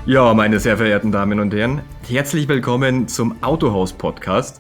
Ja, meine sehr verehrten Damen und Herren, herzlich willkommen zum Autohaus-Podcast.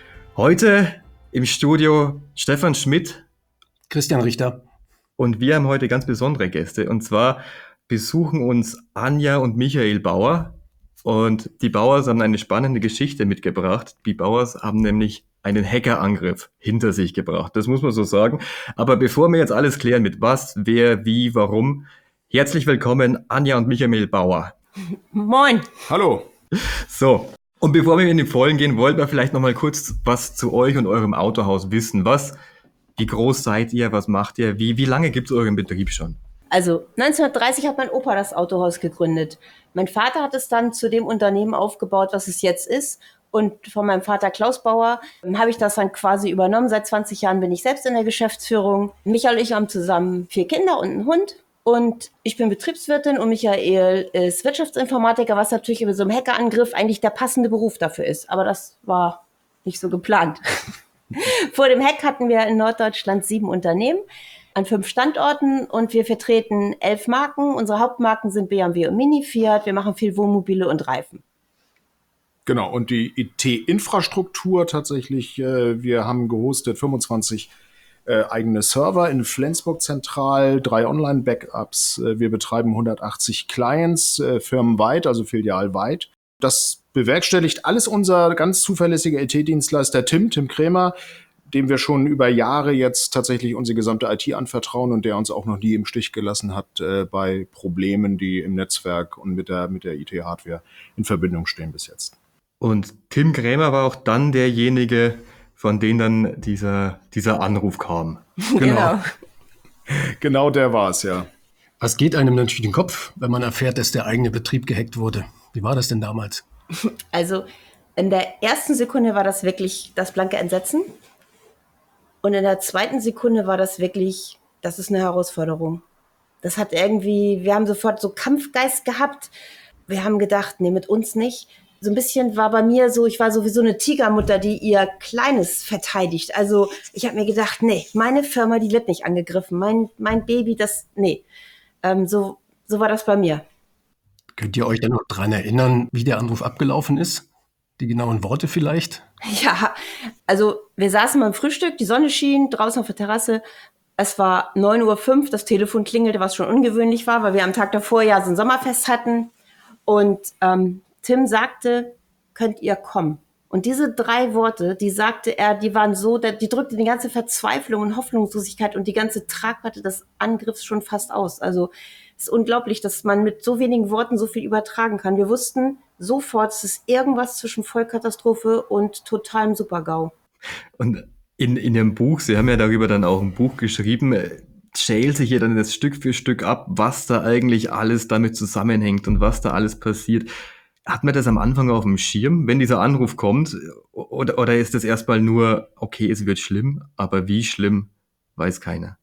Heute im Studio Stefan Schmidt. Christian Richter. Und wir haben heute ganz besondere Gäste. Und zwar besuchen uns Anja und Michael Bauer. Und die Bauers haben eine spannende Geschichte mitgebracht. Die Bauers haben nämlich einen Hackerangriff hinter sich gebracht. Das muss man so sagen. Aber bevor wir jetzt alles klären mit was, wer, wie, warum, herzlich willkommen Anja und Michael Bauer. Moin. Hallo. So, und bevor wir in die Vollen gehen, wollten wir vielleicht noch mal kurz was zu euch und eurem Autohaus wissen. Wie groß seid ihr, was macht ihr, wie lange gibt es euren Betrieb schon? Also 1930 hat mein Opa das Autohaus gegründet. Mein Vater hat es dann zu dem Unternehmen aufgebaut, was es jetzt ist. Und von meinem Vater Klaus Bauer habe ich das dann quasi übernommen. Seit 20 Jahren bin ich selbst in der Geschäftsführung. Michael und ich haben zusammen 4 Kinder und einen Hund. Und ich bin Betriebswirtin und Michael ist Wirtschaftsinformatiker, was natürlich über so einen Hackerangriff eigentlich der passende Beruf dafür ist. Aber das war nicht so geplant. Vor dem Hack hatten wir in Norddeutschland 7 Unternehmen an 5 Standorten und wir vertreten 11 Marken. Unsere Hauptmarken sind BMW und Mini, Fiat. Wir machen viel Wohnmobile und Reifen. Genau, und die IT-Infrastruktur tatsächlich, wir haben gehostet 25 eigene Server in Flensburg zentral, 3 Online-Backups. Wir betreiben 180 Clients firmenweit, also filialweit. Das bewerkstelligt alles unser ganz zuverlässiger IT-Dienstleister Tim Krämer, dem wir schon über Jahre jetzt tatsächlich unsere gesamte IT anvertrauen und der uns auch noch nie im Stich gelassen hat bei Problemen, die im Netzwerk und mit der IT-Hardware in Verbindung stehen bis jetzt. Und Tim Krämer war auch dann derjenige, von dem dann dieser Anruf kam. Genau. Genau der war es, ja. Was geht einem dann durch den Kopf, wenn man erfährt, dass der eigene Betrieb gehackt wurde? Wie war das denn damals? Also in der ersten Sekunde war das wirklich das blanke Entsetzen. Und in der zweiten Sekunde war das wirklich, das ist eine Herausforderung. Das hat irgendwie, wir haben sofort so Kampfgeist gehabt. Wir haben gedacht, nee, mit uns nicht. So ein bisschen war bei mir so, ich war sowieso eine Tigermutter, die ihr Kleines verteidigt. Also ich habe mir gedacht, nee, meine Firma, die wird nicht angegriffen. Mein Baby, nee. So war das bei mir. Könnt ihr euch dann noch daran erinnern, wie der Anruf abgelaufen ist? Die genauen Worte vielleicht? Ja, also wir saßen beim Frühstück, die Sonne schien, draußen auf der Terrasse. Es war 9:05 Uhr, das Telefon klingelte, was schon ungewöhnlich war, weil wir am Tag davor ja so ein Sommerfest hatten. Und Tim sagte, könnt ihr kommen? Und diese 3 Worte, die sagte er, die waren so, die drückte die ganze Verzweiflung und Hoffnungslosigkeit und die ganze Tragweite des Angriffs schon fast aus. Also es ist unglaublich, dass man mit so wenigen Worten so viel übertragen kann. Wir wussten sofort, es ist irgendwas zwischen Vollkatastrophe und totalem Super-GAU. Und in Ihrem Buch, Sie haben ja darüber dann auch ein Buch geschrieben, schält sich ja dann das Stück für Stück ab, was da eigentlich alles damit zusammenhängt und was da alles passiert. Hat man das am Anfang auf dem Schirm, wenn dieser Anruf kommt? Oder ist das erstmal nur, okay, es wird schlimm, aber wie schlimm, weiß keiner?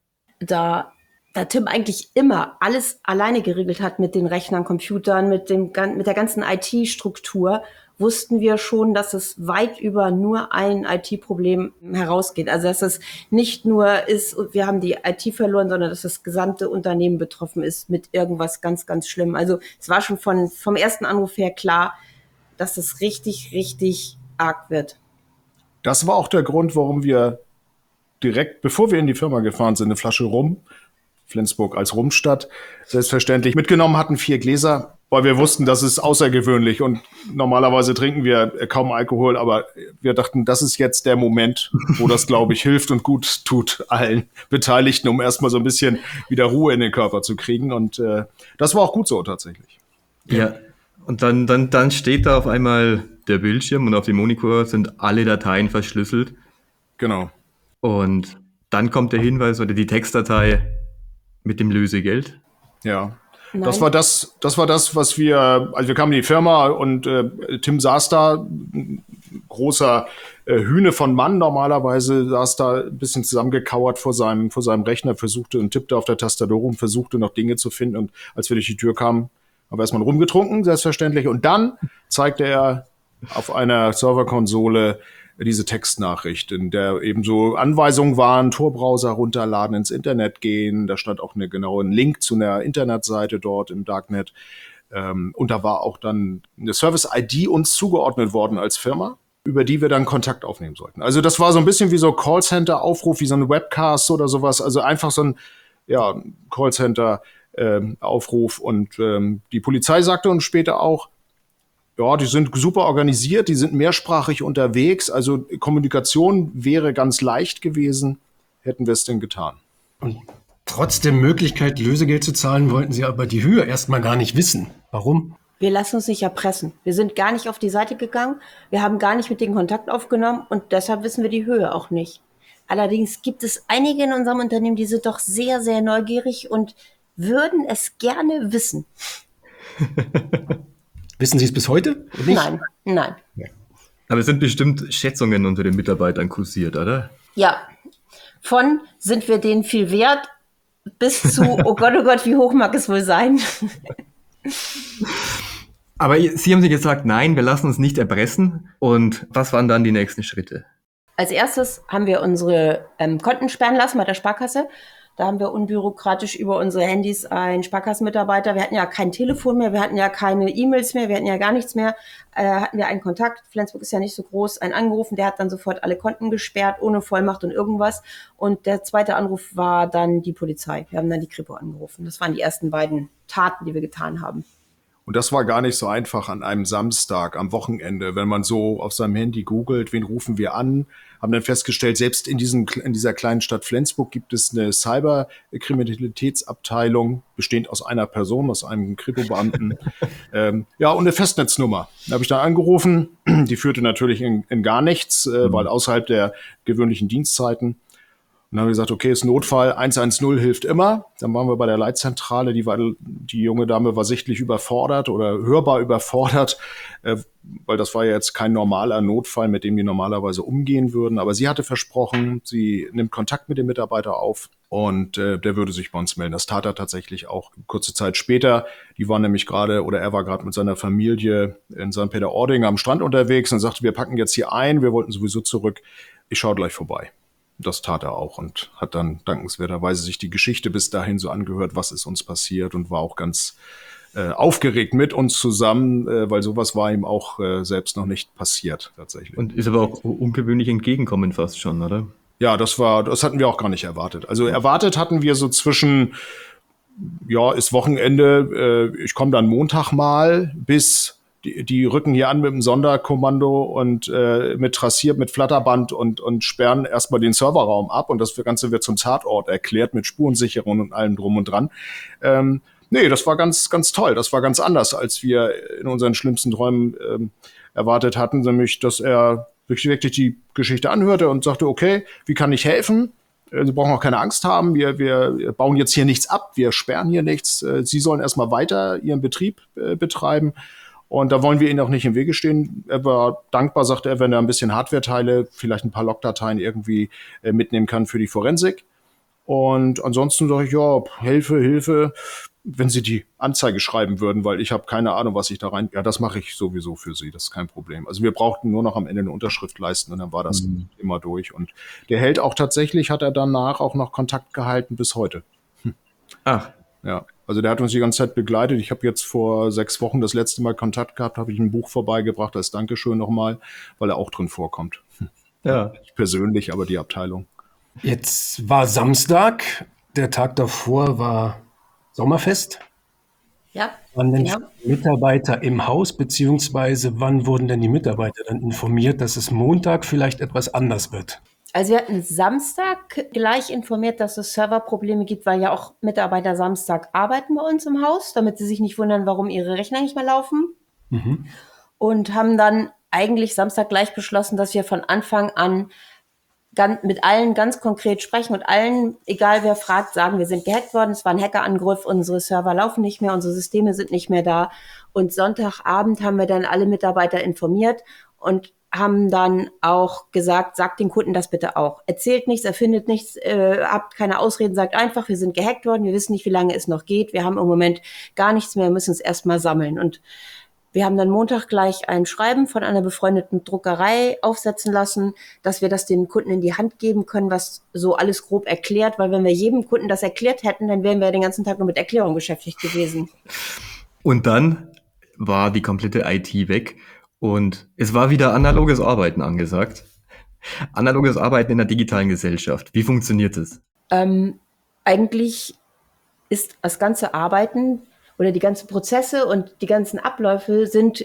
Da Tim eigentlich immer alles alleine geregelt hat mit den Rechnern, Computern, mit der ganzen IT-Struktur, wussten wir schon, dass es weit über nur ein IT-Problem herausgeht. Also dass es nicht nur ist, wir haben die IT verloren, sondern dass das gesamte Unternehmen betroffen ist mit irgendwas ganz, ganz schlimm. Also es war schon vom ersten Anruf her klar, dass es richtig, richtig arg wird. Das war auch der Grund, warum wir direkt, bevor wir in die Firma gefahren sind, eine Flasche Rum, Flensburg als Rumstadt, selbstverständlich mitgenommen hatten, 4 Gläser, weil wir wussten, das ist außergewöhnlich und normalerweise trinken wir kaum Alkohol, aber wir dachten, das ist jetzt der Moment, wo das, glaube ich, hilft und gut tut allen Beteiligten, um erstmal so ein bisschen wieder Ruhe in den Körper zu kriegen und das war auch gut so tatsächlich. Ja, und dann steht da auf einmal der Bildschirm und auf dem Monitor sind alle Dateien verschlüsselt. Genau. Und dann kommt der Hinweis oder die Textdatei mit dem Lösegeld. Ja. Nein. Das war das, was wir kamen in die Firma und Tim saß da, großer Hühne von Mann normalerweise, saß da ein bisschen zusammengekauert vor seinem Rechner, versuchte und tippte auf der Tastatur rum, versuchte noch Dinge zu finden und als wir durch die Tür kamen, haben wir erstmal rumgetrunken, selbstverständlich, und dann zeigte er auf einer Serverkonsole diese Textnachricht, in der eben so Anweisungen waren, Tor-Browser runterladen, ins Internet gehen. Da stand auch einen genauen Link zu einer Internetseite dort im Darknet. Und da war auch dann eine Service-ID uns zugeordnet worden als Firma, über die wir dann Kontakt aufnehmen sollten. Also das war so ein bisschen wie so Callcenter-Aufruf, wie so ein Webcast oder sowas. Also einfach so ein Callcenter-Aufruf. Und die Polizei sagte uns später auch, ja, die sind super organisiert, die sind mehrsprachig unterwegs. Also Kommunikation wäre ganz leicht gewesen, hätten wir es denn getan. Und trotz der Möglichkeit, Lösegeld zu zahlen, wollten Sie aber die Höhe erstmal gar nicht wissen. Warum? Wir lassen uns nicht erpressen. Wir sind gar nicht auf die Seite gegangen. Wir haben gar nicht mit denen Kontakt aufgenommen und deshalb wissen wir die Höhe auch nicht. Allerdings gibt es einige in unserem Unternehmen, die sind doch sehr, sehr neugierig und würden es gerne wissen. Wissen Sie es bis heute? Nicht? Nein. Aber es sind bestimmt Schätzungen unter den Mitarbeitern kursiert, oder? Ja, von sind wir denen viel wert bis zu, oh Gott, wie hoch mag es wohl sein? Aber Sie haben sich gesagt, nein, wir lassen uns nicht erpressen. Und was waren dann die nächsten Schritte? Als erstes haben wir unsere Konten sperren lassen bei der Sparkasse. Da haben wir unbürokratisch über unsere Handys einen Sparkassenmitarbeiter. Wir hatten ja kein Telefon mehr, wir hatten ja keine E-Mails mehr, wir hatten ja gar nichts mehr. Hatten wir einen Kontakt, Flensburg ist ja nicht so groß, einen angerufen, der hat dann sofort alle Konten gesperrt, ohne Vollmacht und irgendwas. Und der zweite Anruf war dann die Polizei. Wir haben dann die Kripo angerufen. Das waren die ersten beiden Taten, die wir getan haben. Und das war gar nicht so einfach an einem Samstag, am Wochenende, wenn man so auf seinem Handy googelt, wen rufen wir an, haben dann festgestellt, selbst in dieser kleinen Stadt Flensburg gibt es eine Cyberkriminalitätsabteilung, bestehend aus einer Person, aus einem Kripo-Beamten, und eine Festnetznummer. Da habe ich dann angerufen, die führte natürlich in gar nichts, weil außerhalb der gewöhnlichen Dienstzeiten. Und dann haben wir gesagt, okay, ist Notfall, 110 hilft immer. Dann waren wir bei der Leitzentrale, die junge Dame war sichtlich überfordert oder hörbar überfordert, weil das war ja jetzt kein normaler Notfall, mit dem die normalerweise umgehen würden. Aber sie hatte versprochen, sie nimmt Kontakt mit dem Mitarbeiter auf und der würde sich bei uns melden. Das tat er tatsächlich auch kurze Zeit später. Er war gerade mit seiner Familie in St. Peter-Ording am Strand unterwegs und sagte, wir packen jetzt hier ein, wir wollten sowieso zurück, ich schaue gleich vorbei. Das tat er auch und hat dann dankenswerterweise sich die Geschichte bis dahin so angehört, was ist uns passiert, und war auch ganz aufgeregt mit uns zusammen, weil sowas war ihm auch selbst noch nicht passiert tatsächlich. Und ist aber auch ungewöhnlich entgegenkommen fast schon, oder? Ja, das hatten wir auch gar nicht erwartet. Also erwartet hatten wir so zwischen, ist Wochenende, ich komme dann Montag mal, bis die rücken hier an mit dem Sonderkommando und mit Flatterband und sperren erstmal den Serverraum ab, und das Ganze wird zum Tatort erklärt mit Spurensicherung und allem drum und dran. Das war ganz, ganz toll. Das war ganz anders, als wir in unseren schlimmsten Träumen erwartet hatten, nämlich, dass er wirklich die Geschichte anhörte und sagte, okay, wie kann ich helfen? Sie brauchen auch keine Angst haben, wir bauen jetzt hier nichts ab, wir sperren hier nichts. Sie sollen erstmal weiter ihren Betrieb betreiben. Und da wollen wir Ihnen auch nicht im Wege stehen. Er war dankbar, sagte er, wenn er ein bisschen Hardware-Teile, vielleicht ein paar Logdateien irgendwie mitnehmen kann für die Forensik. Und ansonsten sage ich, Hilfe, wenn Sie die Anzeige schreiben würden, weil ich habe keine Ahnung, was ich da rein... Ja, das mache ich sowieso für Sie, das ist kein Problem. Also wir brauchten nur noch am Ende eine Unterschrift leisten und dann war das immer durch. Und der Held auch tatsächlich, hat er danach auch noch Kontakt gehalten bis heute. Ach. Ja, also der hat uns die ganze Zeit begleitet. Ich habe jetzt vor 6 Wochen das letzte Mal Kontakt gehabt, habe ich ein Buch vorbeigebracht, als Dankeschön nochmal, weil er auch drin vorkommt. Ja. Nicht persönlich, aber die Abteilung. Jetzt war Samstag, der Tag davor war Sommerfest. Ja. Waren denn Mitarbeiter im Haus, beziehungsweise wann wurden denn die Mitarbeiter dann informiert, dass es Montag vielleicht etwas anders wird? Also wir hatten Samstag gleich informiert, dass es Serverprobleme gibt, weil ja auch Mitarbeiter Samstag arbeiten bei uns im Haus, damit sie sich nicht wundern, warum ihre Rechner nicht mehr laufen. Und haben dann eigentlich Samstag gleich beschlossen, dass wir von Anfang an mit allen ganz konkret sprechen und allen, egal wer fragt, sagen, wir sind gehackt worden, es war ein Hackerangriff, unsere Server laufen nicht mehr, unsere Systeme sind nicht mehr da. Und Sonntagabend haben wir dann alle Mitarbeiter informiert und haben dann auch gesagt, sagt den Kunden das bitte auch. Erzählt nichts, erfindet nichts, habt keine Ausreden, sagt einfach, wir sind gehackt worden, wir wissen nicht, wie lange es noch geht, wir haben im Moment gar nichts mehr, müssen es erstmal sammeln. Und wir haben dann Montag gleich ein Schreiben von einer befreundeten Druckerei aufsetzen lassen, dass wir das den Kunden in die Hand geben können, was so alles grob erklärt, weil wenn wir jedem Kunden das erklärt hätten, dann wären wir den ganzen Tag nur mit Erklärung beschäftigt gewesen. Und dann war die komplette IT weg und es war wieder analoges Arbeiten angesagt. Analoges Arbeiten in der digitalen Gesellschaft. Wie funktioniert es? Eigentlich ist das ganze Arbeiten oder die ganzen Prozesse und die ganzen Abläufe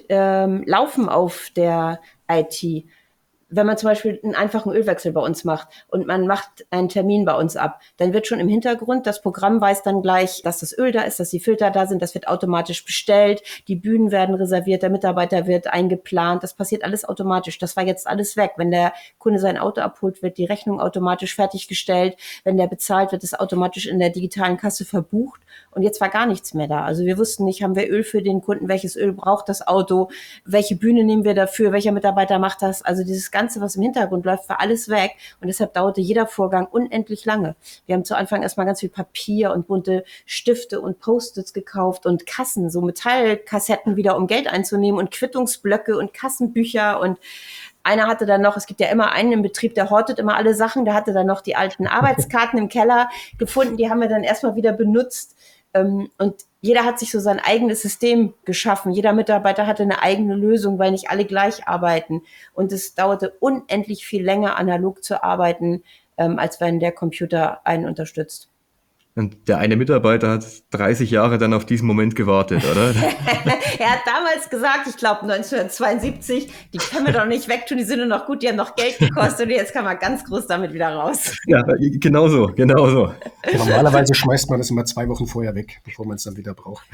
laufen auf der IT. Wenn man zum Beispiel einen einfachen Ölwechsel bei uns macht und man macht einen Termin bei uns ab, dann wird schon im Hintergrund, das Programm weiß dann gleich, dass das Öl da ist, dass die Filter da sind, das wird automatisch bestellt, die Bühnen werden reserviert, der Mitarbeiter wird eingeplant, das passiert alles automatisch. Das war jetzt alles weg. Wenn der Kunde sein Auto abholt, wird die Rechnung automatisch fertiggestellt. Wenn der bezahlt, wird es automatisch in der digitalen Kasse verbucht. Und jetzt war gar nichts mehr da. Also wir wussten nicht, haben wir Öl für den Kunden, welches Öl braucht das Auto, welche Bühne nehmen wir dafür, welcher Mitarbeiter macht das. Also dieses Ganze, was im Hintergrund läuft, war alles weg. Und deshalb dauerte jeder Vorgang unendlich lange. Wir haben zu Anfang erstmal ganz viel Papier und bunte Stifte und Post-its gekauft und Kassen, so Metallkassetten wieder, um Geld einzunehmen und Quittungsblöcke und Kassenbücher. Und einer hatte dann noch, es gibt ja immer einen im Betrieb, der hortet immer alle Sachen, der hatte dann noch die alten Arbeitskarten im Keller gefunden, die haben wir dann erstmal wieder benutzt. Und jeder hat sich so sein eigenes System geschaffen. Jeder Mitarbeiter hatte eine eigene Lösung, weil nicht alle gleich arbeiten. Und es dauerte unendlich viel länger, analog zu arbeiten, als wenn der Computer einen unterstützt. Und der eine Mitarbeiter hat 30 Jahre dann auf diesen Moment gewartet, oder? Er hat damals gesagt, ich glaube 1972, die können wir doch nicht wegtun, die sind nur noch gut, die haben noch Geld gekostet und jetzt kann man ganz groß damit wieder raus. Ja, genau so. Normalerweise schmeißt man das immer 2 Wochen vorher weg, bevor man es dann wieder braucht.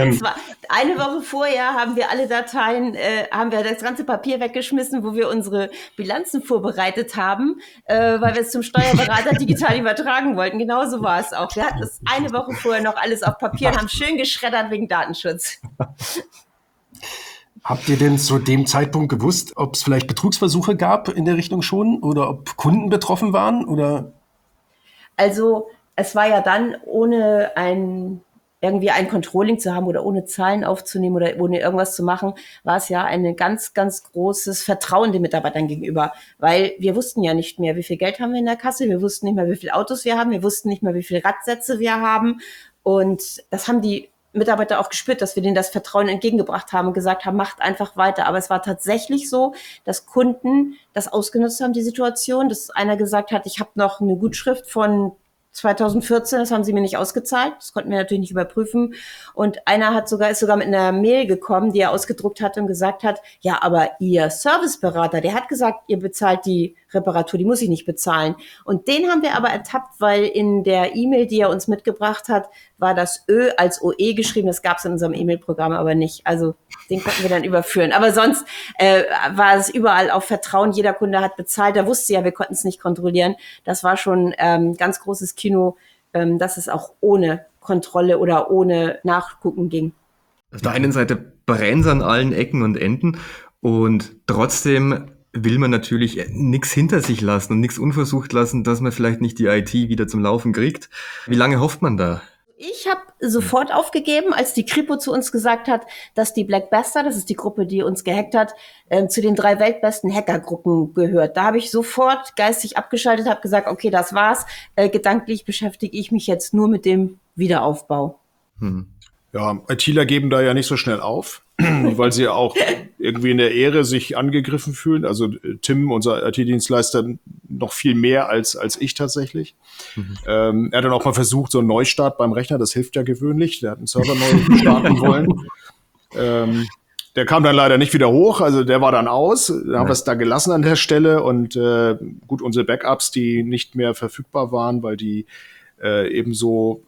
Eine Woche vorher haben wir alle Dateien, haben wir das ganze Papier weggeschmissen, wo wir unsere Bilanzen vorbereitet haben, weil wir es zum Steuerberater digital übertragen wollten. Genauso war es auch. Wir hatten es eine Woche vorher noch alles auf Papier und haben schön geschreddert wegen Datenschutz. Habt ihr denn zu dem Zeitpunkt gewusst, ob es vielleicht Betrugsversuche gab in der Richtung schon oder ob Kunden betroffen waren? Oder? Also es war ja dann, ohne irgendwie ein Controlling zu haben oder ohne Zahlen aufzunehmen oder ohne irgendwas zu machen, war es ja ein ganz, ganz großes Vertrauen den Mitarbeitern gegenüber, weil wir wussten ja nicht mehr, wie viel Geld haben wir in der Kasse, wir wussten nicht mehr, wie viele Autos wir haben, wir wussten nicht mehr, wie viele Radsätze wir haben und das haben die Mitarbeiter auch gespürt, dass wir denen das Vertrauen entgegengebracht haben und gesagt haben, macht einfach weiter. Aber es war tatsächlich so, dass Kunden das ausgenutzt haben, die Situation, dass einer gesagt hat, ich habe noch eine Gutschrift von 2014, das haben sie mir nicht ausgezahlt, das konnten wir natürlich nicht überprüfen. Und einer ist sogar mit einer Mail gekommen, die er ausgedruckt hat und gesagt hat, ja, aber Ihr Serviceberater, der hat gesagt, ihr bezahlt die Reparatur, die muss ich nicht bezahlen. Und den haben wir aber ertappt, weil in der E-Mail, die er uns mitgebracht hat, war das Ö als OE geschrieben. Das gab es in unserem E-Mail-Programm aber nicht. Also den konnten wir dann überführen. Aber sonst war es überall auf Vertrauen. Jeder Kunde hat bezahlt. Da wusste ja, wir konnten es nicht kontrollieren. Das war schon ganz großes Kino, dass es auch ohne Kontrolle oder ohne Nachgucken ging. Auf der einen Seite brennt es an allen Ecken und Enden und trotzdem will man natürlich nichts hinter sich lassen und nichts unversucht lassen, dass man vielleicht nicht die IT wieder zum Laufen kriegt. Wie lange hofft man da? Ich habe sofort aufgegeben, als die Kripo zu uns gesagt hat, dass die Black Bastard, das ist die Gruppe, die uns gehackt hat, zu den 3 weltbesten Hackergruppen gehört. Da habe ich sofort geistig abgeschaltet, habe gesagt, okay, das war's. Gedanklich beschäftige ich mich jetzt nur mit dem Wiederaufbau. Ja, ITler geben da ja nicht so schnell auf, weil sie auch irgendwie in der Ehre sich angegriffen fühlen. Also Tim, unser IT-Dienstleister, noch viel mehr als ich tatsächlich. Er hat dann auch mal versucht, so einen Neustart beim Rechner, das hilft ja gewöhnlich. Der hat einen Server neu starten wollen. Der kam dann leider nicht wieder hoch, also der war dann aus. Dann haben wir es da gelassen an der Stelle und gut, unsere Backups, die nicht mehr verfügbar waren, weil die ebenso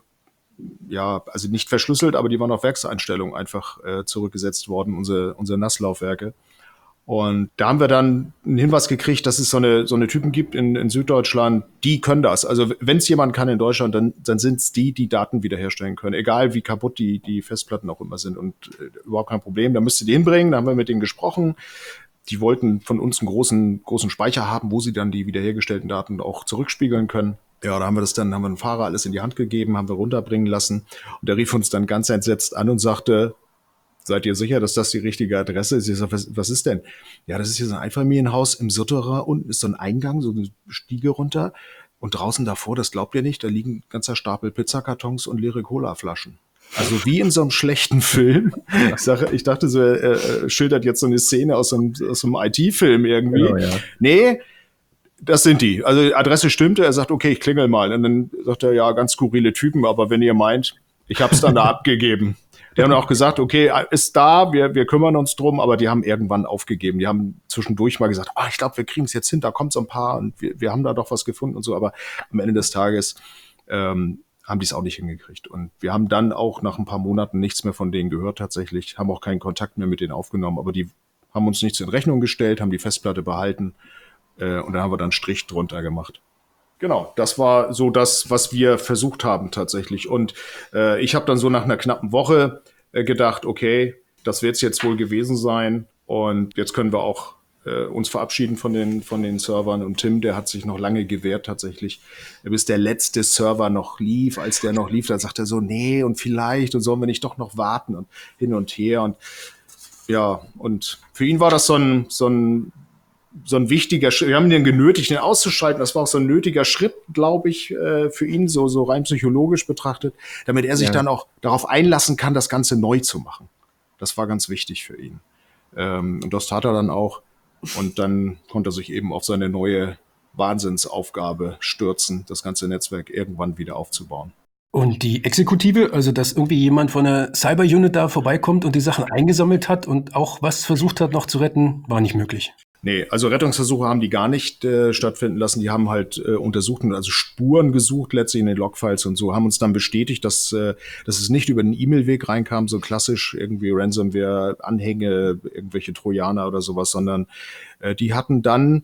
ja, also nicht verschlüsselt, aber die waren auf Werkseinstellungen einfach zurückgesetzt worden, unsere NAS-Laufwerke. Und da haben wir dann einen Hinweis gekriegt, dass es so eine Typen gibt in Süddeutschland, die können das. Also wenn es jemand kann in Deutschland, dann sind es die Daten wiederherstellen können, egal wie kaputt die Festplatten auch immer sind. Und überhaupt kein Problem, da müsst ihr die hinbringen, da haben wir mit denen gesprochen. Die wollten von uns einen großen Speicher haben, wo sie dann die wiederhergestellten Daten auch zurückspiegeln können. Ja, da haben wir einen Fahrer alles in die Hand gegeben, haben wir runterbringen lassen. Und der rief uns dann ganz entsetzt an und sagte, seid ihr sicher, dass das die richtige Adresse ist? Ich sag, was ist denn? Ja, das ist hier so ein Einfamilienhaus im Sutterer. Unten ist so ein Eingang, so eine Stiege runter. Und draußen davor, das glaubt ihr nicht, da liegen ein ganzer Stapel Pizzakartons und leere Colaflaschen. Also wie in so einem schlechten Film. Ich dachte so, er schildert jetzt so eine Szene aus so einem IT-Film irgendwie. Genau, ja. Nee, das sind die. Also die Adresse stimmte, er sagt, okay, ich klingel mal. Und dann sagt er, ja, ganz skurrile Typen, aber wenn ihr meint, ich habe es dann da abgegeben. Die haben auch gesagt, okay, ist da, wir kümmern uns drum, aber die haben irgendwann aufgegeben. Die haben zwischendurch mal gesagt, ich glaube, wir kriegen es jetzt hin, da kommt so ein paar und wir haben da doch was gefunden und so, aber am Ende des Tages haben die es auch nicht hingekriegt. Und wir haben dann auch nach ein paar Monaten nichts mehr von denen gehört tatsächlich, haben auch keinen Kontakt mehr mit denen aufgenommen, aber die haben uns nichts in Rechnung gestellt, haben die Festplatte behalten und dann haben wir dann einen Strich drunter gemacht. Genau, das war so das, was wir versucht haben tatsächlich. Und ich habe dann so nach einer knappen Woche gedacht, okay, das wird es jetzt wohl gewesen sein. Und jetzt können wir auch uns verabschieden von den Servern. Und Tim, der hat sich noch lange gewehrt tatsächlich, bis der letzte Server noch lief. Als der noch lief, da sagt er so, nee, und vielleicht, und sollen wir nicht doch noch warten und hin und her. Und ja, und für ihn war das so ein wichtiger Schritt. Wir haben ihn genötigt, ihn auszuschalten. Das war auch so ein nötiger Schritt, glaube ich, für ihn, so rein psychologisch betrachtet, damit er sich dann auch darauf einlassen kann, das Ganze neu zu machen. Das war ganz wichtig für ihn. Und das tat er dann auch. Und dann konnte er sich eben auf seine neue Wahnsinnsaufgabe stürzen, das ganze Netzwerk irgendwann wieder aufzubauen. Und die Exekutive, also dass irgendwie jemand von der Cyber-Unit da vorbeikommt und die Sachen eingesammelt hat und auch was versucht hat noch zu retten, war nicht möglich. Nee, also Rettungsversuche haben die gar nicht stattfinden lassen. Die haben halt untersucht und also Spuren gesucht, letztlich in den Logfiles und so, haben uns dann bestätigt, dass es nicht über den E-Mail-Weg reinkam, so klassisch irgendwie Ransomware, Anhänge, irgendwelche Trojaner oder sowas, sondern die hatten dann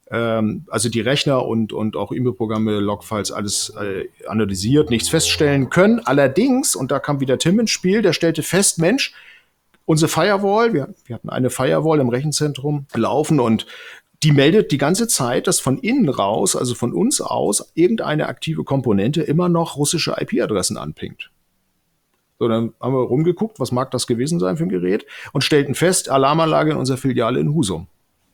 also die Rechner und auch E-Mail-Programme, Logfiles, alles analysiert, nichts feststellen können. Allerdings, und da kam wieder Tim ins Spiel, der stellte fest, Mensch, unsere Firewall, wir hatten eine Firewall im Rechenzentrum laufen und die meldet die ganze Zeit, dass von innen raus, also von uns aus, irgendeine aktive Komponente immer noch russische IP-Adressen anpingt. So, dann haben wir rumgeguckt, was mag das gewesen sein für ein Gerät und stellten fest, Alarmanlage in unserer Filiale in Husum.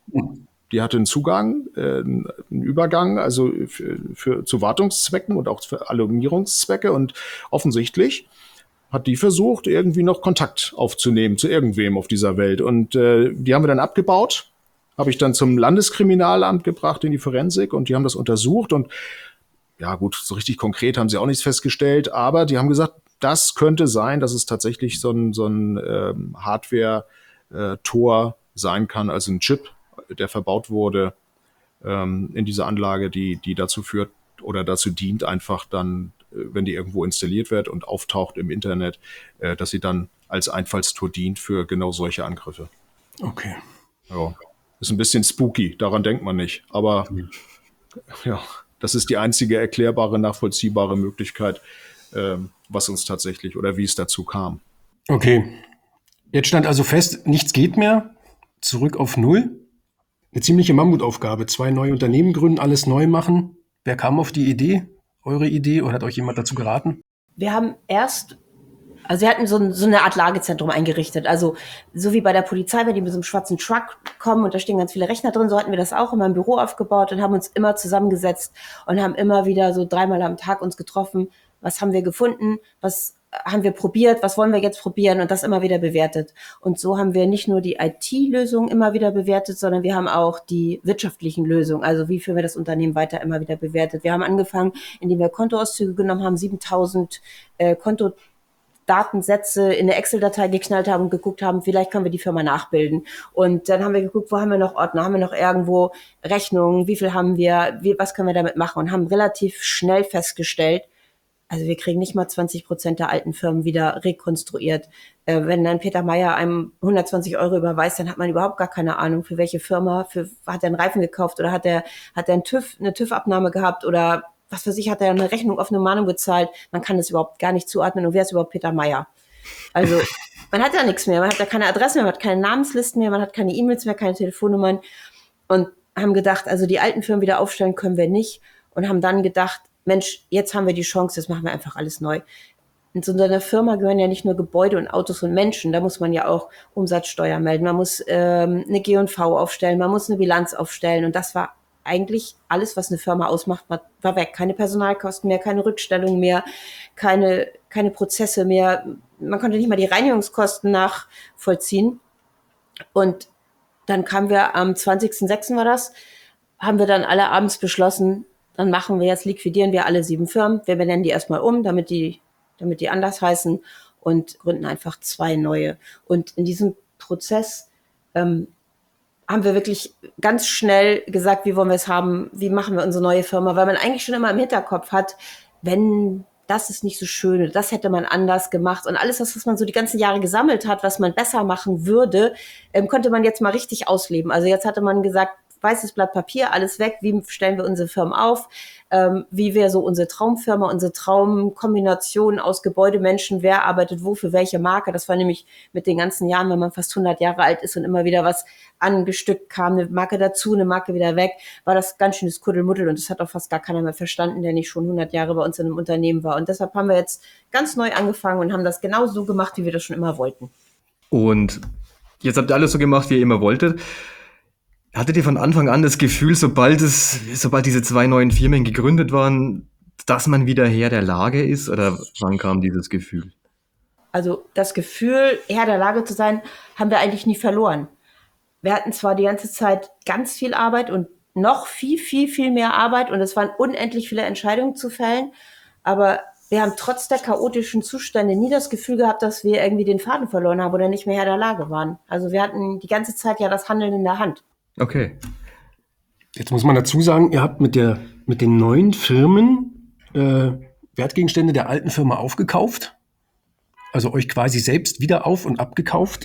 Die hatte einen Zugang, einen Übergang, also zu Wartungszwecken und auch für Alarmierungszwecke und offensichtlich hat die versucht, irgendwie noch Kontakt aufzunehmen zu irgendwem auf dieser Welt. Und die haben wir dann abgebaut, habe ich dann zum Landeskriminalamt gebracht in die Forensik und die haben das untersucht. Und ja gut, so richtig konkret haben sie auch nichts festgestellt, aber die haben gesagt, das könnte sein, dass es tatsächlich so ein Hardware-Tor sein kann, also ein Chip, der verbaut wurde in dieser Anlage, die dazu führt oder dazu dient, einfach dann, wenn die irgendwo installiert wird und auftaucht im Internet, dass sie dann als Einfallstor dient für genau solche Angriffe. Okay. Ja, ist ein bisschen spooky, daran denkt man nicht. Aber ja, das ist die einzige erklärbare, nachvollziehbare Möglichkeit, was uns tatsächlich oder wie es dazu kam. Okay. Jetzt stand also fest, nichts geht mehr. Zurück auf Null. Eine ziemliche Mammutaufgabe. 2 neue Unternehmen gründen, alles neu machen. Wer kam auf die Idee? Eure Idee? Oder hat euch jemand dazu geraten? Wir haben wir hatten so eine Art Lagezentrum eingerichtet. Also so wie bei der Polizei, wenn die mit so einem schwarzen Truck kommen und da stehen ganz viele Rechner drin, so hatten wir das auch in meinem Büro aufgebaut und haben uns immer zusammengesetzt und haben immer wieder so 3-mal am Tag uns getroffen. Was haben wir gefunden? Was haben wir probiert? Was wollen wir jetzt probieren? Und das immer wieder bewertet. Und so haben wir nicht nur die IT-Lösungen immer wieder bewertet, sondern wir haben auch die wirtschaftlichen Lösungen. Also wie führen wir das Unternehmen weiter immer wieder bewertet. Wir haben angefangen, indem wir Kontoauszüge genommen haben, 7000 Kontodatensätze in eine Excel-Datei geknallt haben und geguckt haben, vielleicht können wir die Firma nachbilden. Und dann haben wir geguckt, wo haben wir noch Ordner, haben wir noch irgendwo Rechnungen, wie viel haben wir, was können wir damit machen und haben relativ schnell festgestellt, also wir kriegen nicht mal 20% der alten Firmen wieder rekonstruiert. Wenn dann Peter Meyer einem 120 € überweist, dann hat man überhaupt gar keine Ahnung, für welche Firma, hat er einen Reifen gekauft oder hat er eine TÜV-Abnahme gehabt oder was für sich hat er eine Rechnung auf eine Mahnung bezahlt. Man kann das überhaupt gar nicht zuordnen. Und wer ist überhaupt Peter Meyer? Also man hat ja nichts mehr. Man hat ja keine Adressen mehr, man hat keine Namenslisten mehr, man hat keine E-Mails mehr, keine Telefonnummern. Und haben gedacht, also die alten Firmen wieder aufstellen können wir nicht. Und haben dann gedacht, Mensch, jetzt haben wir die Chance, jetzt machen wir einfach alles neu. In so einer Firma gehören ja nicht nur Gebäude und Autos und Menschen, da muss man ja auch Umsatzsteuer melden, man muss eine G&V aufstellen, man muss eine Bilanz aufstellen und das war eigentlich alles, was eine Firma ausmacht, war weg. Keine Personalkosten mehr, keine Rückstellung mehr, keine Prozesse mehr. Man konnte nicht mal die Reinigungskosten nachvollziehen. Und dann kamen wir am 20.06. war das, haben wir dann alle abends beschlossen, dann liquidieren wir alle 7 Firmen. Wir benennen die erstmal um, damit die anders heißen und gründen einfach 2 neue. Und in diesem Prozess haben wir wirklich ganz schnell gesagt, wie wollen wir es haben, wie machen wir unsere neue Firma, weil man eigentlich schon immer im Hinterkopf hat, wenn das ist nicht so schön, das hätte man anders gemacht und alles das, was man so die ganzen Jahre gesammelt hat, was man besser machen würde, konnte man jetzt mal richtig ausleben. Also jetzt hatte man gesagt, weißes Blatt Papier, alles weg, wie stellen wir unsere Firmen auf, wie wäre so unsere Traumfirma, unsere Traumkombination aus Gebäudemenschen, wer arbeitet wo, für welche Marke. Das war nämlich mit den ganzen Jahren, wenn man fast 100 Jahre alt ist und immer wieder was angestückt kam, eine Marke dazu, eine Marke wieder weg, war das ganz schönes Kuddelmuddel und das hat auch fast gar keiner mehr verstanden, der nicht schon 100 Jahre bei uns in einem Unternehmen war. Und deshalb haben wir jetzt ganz neu angefangen und haben das genau so gemacht, wie wir das schon immer wollten. Und jetzt habt ihr alles so gemacht, wie ihr immer wolltet. Hattet ihr von Anfang an das Gefühl, sobald diese 2 neuen Firmen gegründet waren, dass man wieder Herr der Lage ist? Oder wann kam dieses Gefühl? Also das Gefühl, Herr der Lage zu sein, haben wir eigentlich nie verloren. Wir hatten zwar die ganze Zeit ganz viel Arbeit und noch viel, viel, viel mehr Arbeit und es waren unendlich viele Entscheidungen zu fällen, aber wir haben trotz der chaotischen Zustände nie das Gefühl gehabt, dass wir irgendwie den Faden verloren haben oder nicht mehr Herr der Lage waren. Also wir hatten die ganze Zeit ja das Handeln in der Hand. Okay. Jetzt muss man dazu sagen, ihr habt mit den neuen Firmen Wertgegenstände der alten Firma aufgekauft, also euch quasi selbst wieder auf- und abgekauft.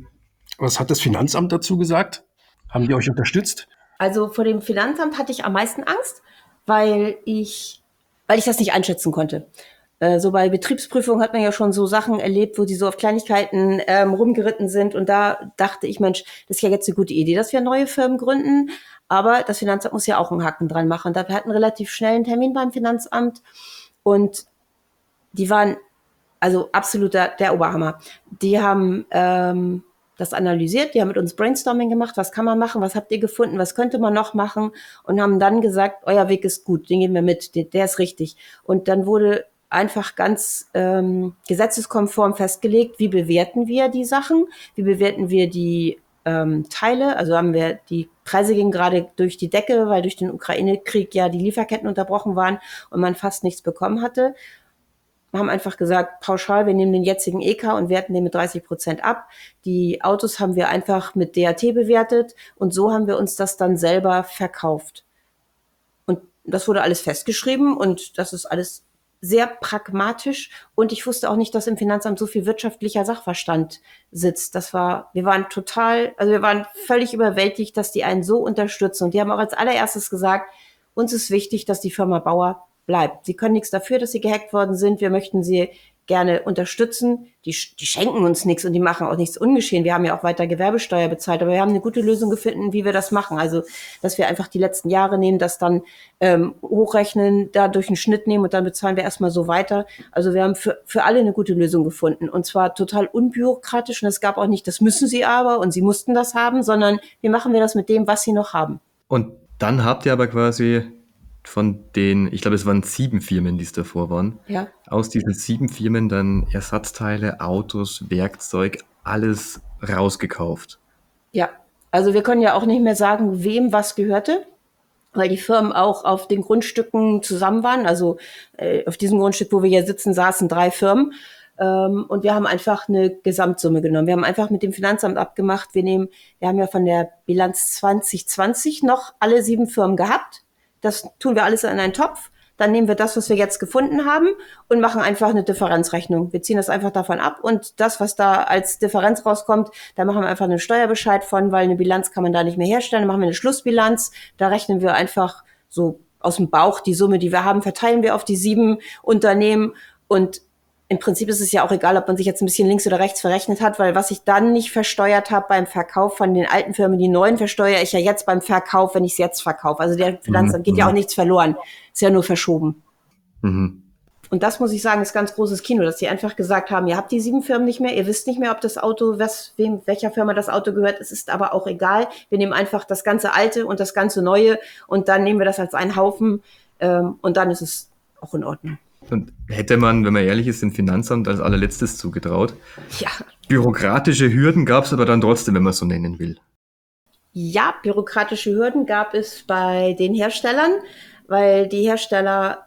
Was hat das Finanzamt dazu gesagt? Haben die euch unterstützt? Also vor dem Finanzamt hatte ich am meisten Angst, weil ich das nicht einschätzen konnte. So bei Betriebsprüfungen hat man ja schon so Sachen erlebt, wo die so auf Kleinigkeiten rumgeritten sind. Und da dachte ich, Mensch, das ist ja jetzt eine gute Idee, dass wir neue Firmen gründen. Aber das Finanzamt muss ja auch einen Haken dran machen. Wir hatten relativ schnell einen Termin beim Finanzamt. Und die waren also absolut der Oberhammer. Die haben das analysiert, die haben mit uns Brainstorming gemacht, was kann man machen, was habt ihr gefunden, was könnte man noch machen und haben dann gesagt, euer Weg ist gut, den gehen wir mit, der ist richtig. Und dann wurde einfach ganz gesetzeskonform festgelegt, wie bewerten wir die Sachen, wie bewerten wir die Teile, also die Preise gingen gerade durch die Decke, weil durch den Ukraine-Krieg ja die Lieferketten unterbrochen waren und man fast nichts bekommen hatte. Wir haben einfach gesagt, pauschal, wir nehmen den jetzigen EK und werten den mit 30% ab. Die Autos haben wir einfach mit DAT bewertet und so haben wir uns das dann selber verkauft. Und das wurde alles festgeschrieben und das ist alles sehr pragmatisch und ich wusste auch nicht, dass im Finanzamt so viel wirtschaftlicher Sachverstand sitzt. Wir waren völlig überwältigt, dass die einen so unterstützen und die haben auch als allererstes gesagt, uns ist wichtig, dass die Firma Bauer bleibt. Sie können nichts dafür, dass sie gehackt worden sind. Wir möchten sie gerne unterstützen. Die schenken uns nichts und die machen auch nichts ungeschehen. Wir haben ja auch weiter Gewerbesteuer bezahlt, aber wir haben eine gute Lösung gefunden, wie wir das machen. Also, dass wir einfach die letzten Jahre nehmen, das dann hochrechnen, da durch einen Schnitt nehmen und dann bezahlen wir erstmal so weiter. Also wir haben für alle eine gute Lösung gefunden und zwar total unbürokratisch und es gab auch nicht, das müssen sie aber und sie mussten das haben, sondern wie machen wir das mit dem, was sie noch haben. Und dann habt ihr aber quasi von den, ich glaube, es waren 7 Firmen, die es davor waren. Ja. Aus diesen 7 Firmen dann Ersatzteile, Autos, Werkzeug, alles rausgekauft. Ja, also wir können ja auch nicht mehr sagen, wem was gehörte, weil die Firmen auch auf den Grundstücken zusammen waren. Also auf diesem Grundstück, wo wir hier sitzen, saßen 3 Firmen. Und wir haben einfach eine Gesamtsumme genommen. Wir haben einfach mit dem Finanzamt abgemacht, wir haben ja von der Bilanz 2020 noch alle 7 Firmen gehabt. Das tun wir alles in einen Topf. Dann nehmen wir das, was wir jetzt gefunden haben und machen einfach eine Differenzrechnung. Wir ziehen das einfach davon ab und das, was da als Differenz rauskommt, da machen wir einfach einen Steuerbescheid von, weil eine Bilanz kann man da nicht mehr herstellen. Dann machen wir eine Schlussbilanz. Da rechnen wir einfach so aus dem Bauch die Summe, die wir haben, verteilen wir auf die 7 Unternehmen und im Prinzip ist es ja auch egal, ob man sich jetzt ein bisschen links oder rechts verrechnet hat, weil was ich dann nicht versteuert habe beim Verkauf von den alten Firmen, die neuen versteuere ich ja jetzt beim Verkauf, wenn ich es jetzt verkaufe. Also der Finanzamt geht ja auch nichts verloren. Ist ja nur verschoben. Mhm. Und das muss ich sagen, ist ganz großes Kino, dass sie einfach gesagt haben, ihr habt die 7 Firmen nicht mehr, ihr wisst nicht mehr, ob das Auto, welcher Firma das Auto gehört, es ist aber auch egal. Wir nehmen einfach das ganze Alte und das ganze Neue und dann nehmen wir das als einen Haufen und dann ist es auch in Ordnung. Und hätte man, wenn man ehrlich ist, dem Finanzamt als allerletztes zugetraut. Ja. Bürokratische Hürden gab es aber dann trotzdem, wenn man es so nennen will. Ja, bürokratische Hürden gab es bei den Herstellern, weil die Hersteller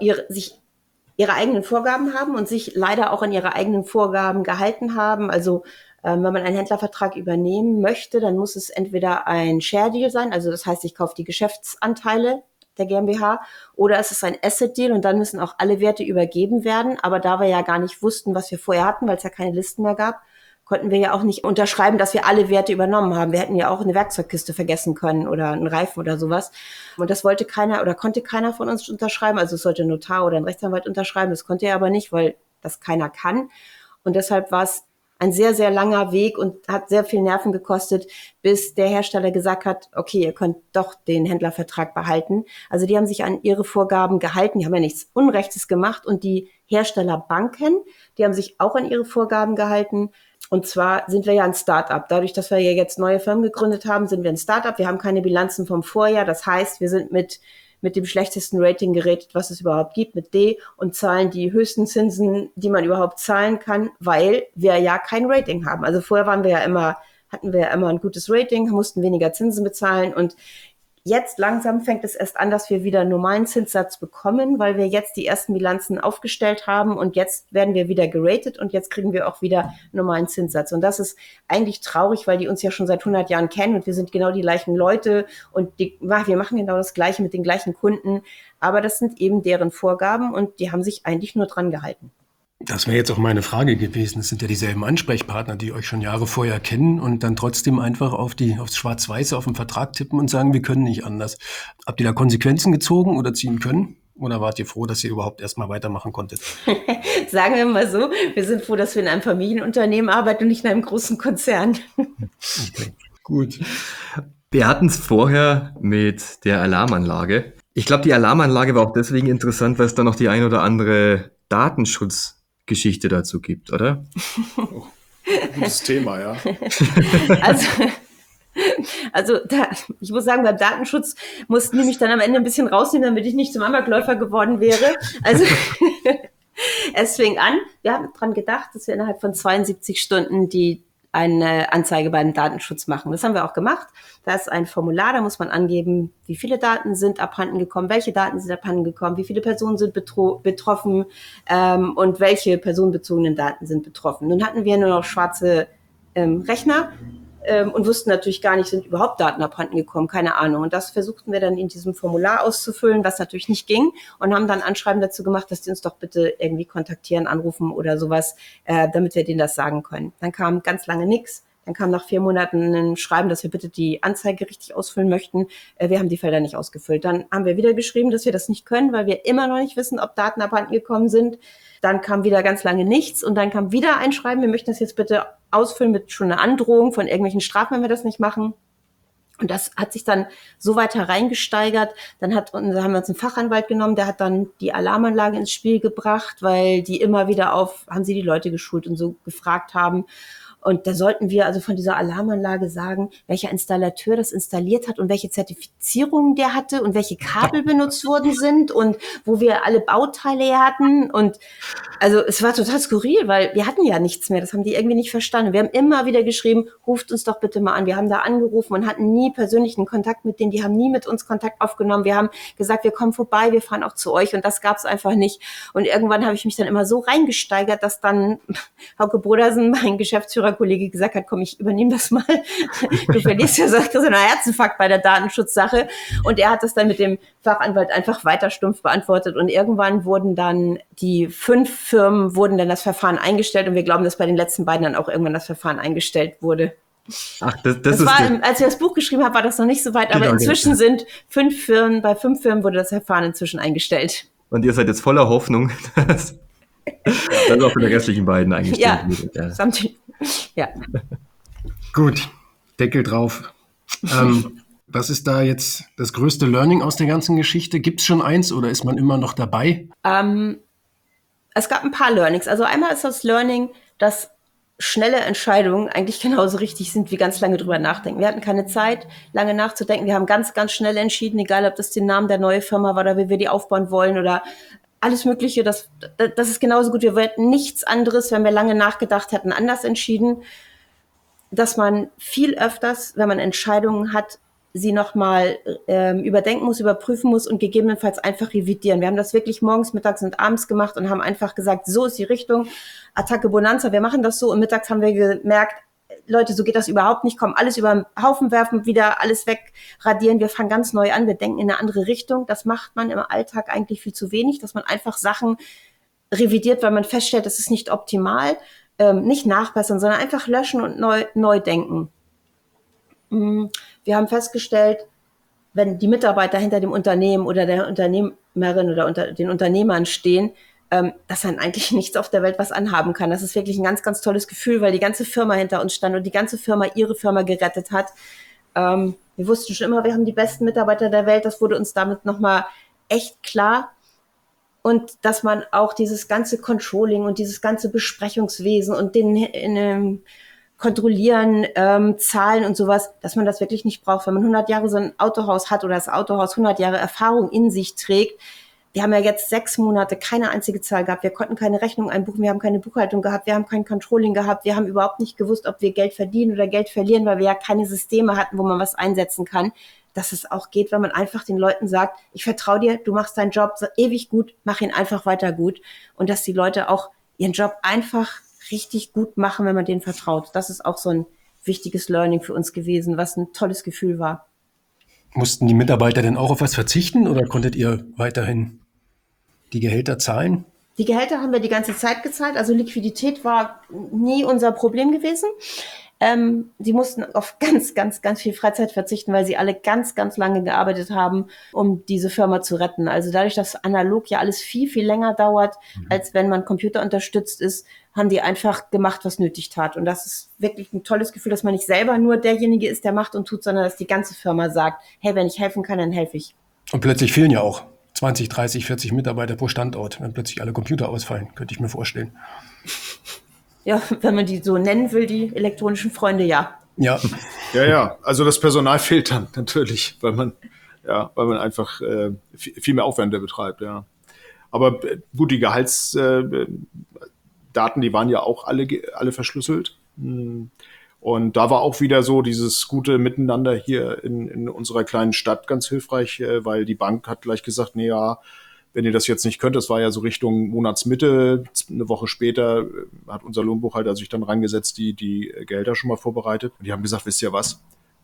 ihre eigenen Vorgaben haben und sich leider auch an ihre eigenen Vorgaben gehalten haben. Also wenn man einen Händlervertrag übernehmen möchte, dann muss es entweder ein Share Deal sein, also das heißt, ich kaufe die Geschäftsanteile der GmbH, oder es ist ein Asset Deal und dann müssen auch alle Werte übergeben werden. Aber da wir ja gar nicht wussten, was wir vorher hatten, weil es ja keine Listen mehr gab, konnten wir ja auch nicht unterschreiben, dass wir alle Werte übernommen haben. Wir hätten ja auch eine Werkzeugkiste vergessen können oder einen Reifen oder sowas. Und das wollte keiner oder konnte keiner von uns unterschreiben. Also es sollte ein Notar oder ein Rechtsanwalt unterschreiben. Das konnte er aber nicht, weil das keiner kann. Und deshalb war es ein sehr, sehr langer Weg und hat sehr viel Nerven gekostet, bis der Hersteller gesagt hat, okay, ihr könnt doch den Händlervertrag behalten. Also die haben sich an ihre Vorgaben gehalten, die haben ja nichts Unrechtes gemacht. Und die Herstellerbanken, die haben sich auch an ihre Vorgaben gehalten. Und zwar sind wir ja ein Start-up. Dadurch, dass wir ja jetzt neue Firmen gegründet haben, sind wir ein Start-up. Wir haben keine Bilanzen vom Vorjahr. Das heißt, wir sind mit dem schlechtesten Rating geratet, was es überhaupt gibt, mit D, und zahlen die höchsten Zinsen, die man überhaupt zahlen kann, weil wir ja kein Rating haben. Also vorher hatten wir ja immer ein gutes Rating, mussten weniger Zinsen bezahlen und jetzt langsam fängt es erst an, dass wir wieder einen normalen Zinssatz bekommen, weil wir jetzt die ersten Bilanzen aufgestellt haben und jetzt werden wir wieder geratet und jetzt kriegen wir auch wieder einen normalen Zinssatz. Und das ist eigentlich traurig, weil die uns ja schon seit 100 Jahren kennen und wir sind genau die gleichen Leute und wir machen genau das Gleiche mit den gleichen Kunden. Aber das sind eben deren Vorgaben und die haben sich eigentlich nur dran gehalten. Das wäre jetzt auch meine Frage gewesen. Es sind ja dieselben Ansprechpartner, die euch schon Jahre vorher kennen und dann trotzdem einfach aufs Schwarz-Weiß auf den Vertrag tippen und sagen, wir können nicht anders. Habt ihr da Konsequenzen gezogen oder ziehen können? Oder wart ihr froh, dass ihr überhaupt erstmal weitermachen konntet? Sagen wir mal so, wir sind froh, dass wir in einem Familienunternehmen arbeiten und nicht in einem großen Konzern. Okay, gut. Wir hatten es vorher mit der Alarmanlage. Ich glaube, die Alarmanlage war auch deswegen interessant, weil es da noch die ein oder andere Datenschutzgeschichte dazu gibt, oder? Gutes Thema, ja. Ich muss sagen, beim Datenschutz mussten die mich dann am Ende ein bisschen rausnehmen, damit ich nicht zum Amokläufer geworden wäre. Also es fing an, wir haben dran gedacht, dass wir innerhalb von 72 Stunden eine Anzeige beim Datenschutz machen. Das haben wir auch gemacht. Da ist ein Formular, da muss man angeben, wie viele Daten sind abhanden gekommen, welche Daten sind abhanden gekommen, wie viele Personen sind betroffen und welche personenbezogenen Daten sind betroffen. Nun hatten wir nur noch schwarze Rechner und wussten natürlich gar nicht, sind überhaupt Daten abhanden gekommen, keine Ahnung. Und das versuchten wir dann in diesem Formular auszufüllen, was natürlich nicht ging, und haben dann Anschreiben dazu gemacht, dass die uns doch bitte irgendwie kontaktieren, anrufen oder sowas, damit wir denen das sagen können. Dann kam ganz lange nichts. Dann kam nach 4 Monaten ein Schreiben, dass wir bitte die Anzeige richtig ausfüllen möchten. Wir haben die Felder nicht ausgefüllt. Dann haben wir wieder geschrieben, dass wir das nicht können, weil wir immer noch nicht wissen, ob Daten abhanden gekommen sind. Dann kam wieder ganz lange nichts und dann kam wieder ein Schreiben, wir möchten das jetzt bitte ausfüllen mit schon einer Androhung von irgendwelchen Strafen, wenn wir das nicht machen. Und das hat sich dann so weit hereingesteigert. Dann haben wir uns einen Fachanwalt genommen, der hat dann die Alarmanlage ins Spiel gebracht, weil die immer wieder haben sie die Leute geschult und so gefragt haben. Und da sollten wir also von dieser Alarmanlage sagen, welcher Installateur das installiert hat und welche Zertifizierungen der hatte und welche Kabel benutzt worden sind und wo wir alle Bauteile her hatten. Und also es war total skurril, weil wir hatten ja nichts mehr. Das haben die irgendwie nicht verstanden. Wir haben immer wieder geschrieben, ruft uns doch bitte mal an. Wir haben da angerufen und hatten nie persönlichen Kontakt mit denen. Die haben nie mit uns Kontakt aufgenommen. Wir haben gesagt, wir kommen vorbei, wir fahren auch zu euch. Und das gab es einfach nicht. Und irgendwann habe ich mich dann immer so reingesteigert, dass dann Hauke Brodersen, mein Geschäftsführerkollege, gesagt hat, komm, ich übernehme das mal. Du verlierst ja so einen Herzinfarkt bei der Datenschutzsache. Und er hat das dann mit dem Fachanwalt einfach weiter stumpf beantwortet. Und irgendwann wurden dann die 5 Firmen, das Verfahren eingestellt. Und wir glauben, dass bei den letzten beiden dann auch irgendwann das Verfahren eingestellt wurde. Ach, das ist war, als ich das Buch geschrieben habe, war das noch nicht so weit. Aber inzwischen sind 5 Firmen, bei 5 Firmen wurde das Verfahren inzwischen eingestellt. Und ihr seid jetzt voller Hoffnung, dass das auch für die restlichen beiden eingestellt wird. Ja. Gut, Deckel drauf. Was ist da jetzt das größte Learning aus der ganzen Geschichte? Gibt es schon eins oder ist man immer noch dabei? Es gab ein paar Learnings. Also einmal ist das Learning, dass schnelle Entscheidungen eigentlich genauso richtig sind, wie ganz lange drüber nachdenken. Wir hatten keine Zeit, lange nachzudenken. Wir haben ganz, ganz schnell entschieden, egal ob das den Namen der neuen Firma war oder wie wir die aufbauen wollen oder alles Mögliche. Das ist genauso gut. Wir hätten nichts anderes, wenn wir lange nachgedacht hätten, anders entschieden. Dass man viel öfters, wenn man Entscheidungen hat, sie nochmal überdenken muss, überprüfen muss und gegebenenfalls einfach revidieren. Wir haben das wirklich morgens, mittags und abends gemacht und haben einfach gesagt, so ist die Richtung, Attacke Bonanza, wir machen das so. Und mittags haben wir gemerkt, Leute, so geht das überhaupt nicht, komm, alles über den Haufen werfen, wieder alles wegradieren, wir fangen ganz neu an, wir denken in eine andere Richtung. Das macht man im Alltag eigentlich viel zu wenig, dass man einfach Sachen revidiert, weil man feststellt, das ist nicht optimal, nicht nachbessern, sondern einfach löschen und neu denken. Wir haben festgestellt, wenn die Mitarbeiter hinter dem Unternehmen oder der Unternehmerin oder unter den Unternehmern stehen, dass dann eigentlich nichts auf der Welt was anhaben kann. Das ist wirklich ein ganz, ganz tolles Gefühl, weil die ganze Firma hinter uns stand und die ganze Firma ihre Firma gerettet hat. Wir wussten schon immer, wir haben die besten Mitarbeiter der Welt. Das wurde uns damit nochmal echt klar. Und dass man auch dieses ganze Controlling und dieses ganze Besprechungswesen und den Kontrollieren, Zahlen und sowas, dass man das wirklich nicht braucht. Wenn man 100 Jahre so ein Autohaus hat oder das Autohaus 100 Jahre Erfahrung in sich trägt, wir haben ja jetzt 6 Monate keine einzige Zahl gehabt, wir konnten keine Rechnung einbuchen, wir haben keine Buchhaltung gehabt, wir haben kein Controlling gehabt, wir haben überhaupt nicht gewusst, ob wir Geld verdienen oder Geld verlieren, weil wir ja keine Systeme hatten, wo man was einsetzen kann, dass es auch geht, wenn man einfach den Leuten sagt, ich vertraue dir, du machst deinen Job ewig gut, mach ihn einfach weiter gut und dass die Leute auch ihren Job einfach richtig gut machen, wenn man denen vertraut. Das ist auch so ein wichtiges Learning für uns gewesen, was ein tolles Gefühl war. Mussten die Mitarbeiter denn auch auf was verzichten oder konntet ihr weiterhin die Gehälter zahlen? Die Gehälter haben wir die ganze Zeit gezahlt, also Liquidität war nie unser Problem gewesen. Die mussten auf ganz, ganz, ganz viel Freizeit verzichten, weil sie alle ganz, ganz lange gearbeitet haben, um diese Firma zu retten. Also dadurch, dass analog ja alles viel, viel länger dauert, als wenn man computerunterstützt ist, haben die einfach gemacht, was nötig tat. Und das ist wirklich ein tolles Gefühl, dass man nicht selber nur derjenige ist, der macht und tut, sondern dass die ganze Firma sagt, hey, wenn ich helfen kann, dann helfe ich. Und plötzlich fehlen ja auch 20, 30, 40 Mitarbeiter pro Standort, wenn plötzlich alle Computer ausfallen, könnte ich mir vorstellen. Ja, wenn man die so nennen will, die elektronischen Freunde, ja. Ja. Ja, also das Personal fehlt dann natürlich, weil man einfach viel mehr Aufwände betreibt, ja. Aber gut, die Gehaltsdaten, die waren ja auch alle verschlüsselt. Und da war auch wieder so dieses gute Miteinander hier in unserer kleinen Stadt ganz hilfreich, weil die Bank hat gleich gesagt, nee, ja, wenn ihr das jetzt nicht könnt, das war ja so Richtung Monatsmitte, eine Woche später hat unser Lohnbuchhalter sich dann rangesetzt, die Gelder schon mal vorbereitet. Und die haben gesagt, wisst ihr was?